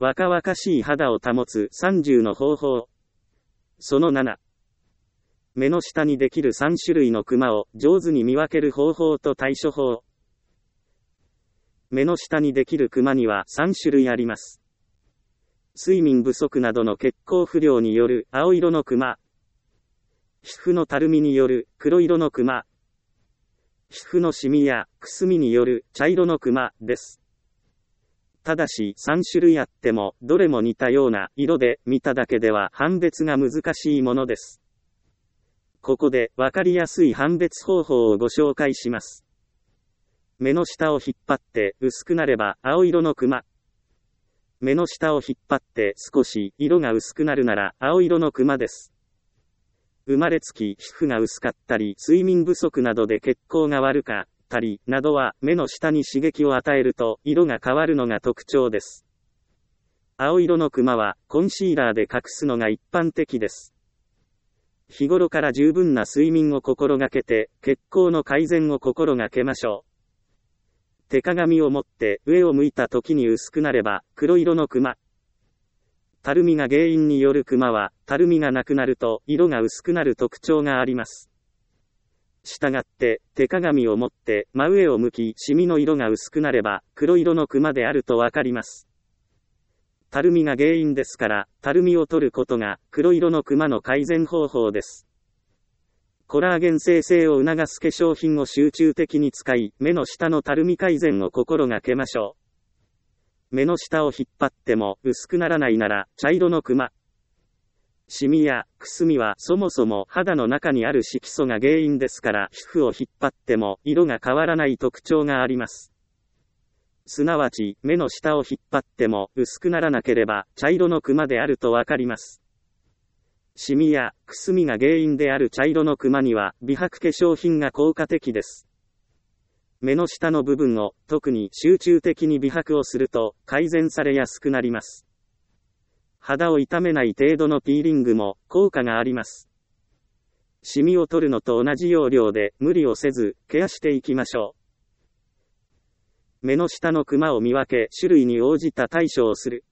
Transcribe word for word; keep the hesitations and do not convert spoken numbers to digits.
若々しい肌を保つさんじゅうの方法。そのなな。目の下にできるさん種類のクマを上手に見分ける方法と対処法。目の下にできるクマにはさん種類あります。睡眠不足などの血行不良による青色のクマ。皮膚のたるみによる黒色のクマ。皮膚のシミやくすみによる茶色のクマです。ただしさん種類あってもどれも似たような色で見ただけでは判別が難しいものです。ここでわかりやすい判別方法をご紹介します。目の下を引っ張って薄くなれば青色のクマ。目の下を引っ張って少し色が薄くなるなら青色のクマです。生まれつき皮膚が薄かったり睡眠不足などで血行が悪かったりなどは目の下に刺激を与えると色が変わるのが特徴です。青色のクマはコンシーラーで隠すのが一般的です。日頃から十分な睡眠を心がけて血行の改善を心がけましょう。手鏡を持って上を向いた時に薄くなれば黒色のクマ。たるみが原因によるクマはたるみがなくなると色が薄くなる特徴があります。したがって手鏡を持って真上を向きシミの色が薄くなれば黒色のクマであるとわかります。たるみが原因ですからたるみを取ることが黒色のクマの改善方法です。コラーゲン生成を促す化粧品を集中的に使い、目の下のたるみ改善を心がけましょう。目の下を引っ張っても薄くならないなら茶色のクマ。シミやくすみはそもそも肌の中にある色素が原因ですから皮膚を引っ張っても色が変わらない特徴があります。すなわち目の下を引っ張っても薄くならなければ茶色のクマであるとわかります。シミやくすみが原因である茶色のクマには美白化粧品が効果的です。目の下の部分を特に集中的に美白をすると改善されやすくなります。肌を傷めない程度のピーリングも効果があります。シミを取るのと同じ要領で無理をせずケアしていきましょう。目の下のクマを見分け種類に応じた対処をする。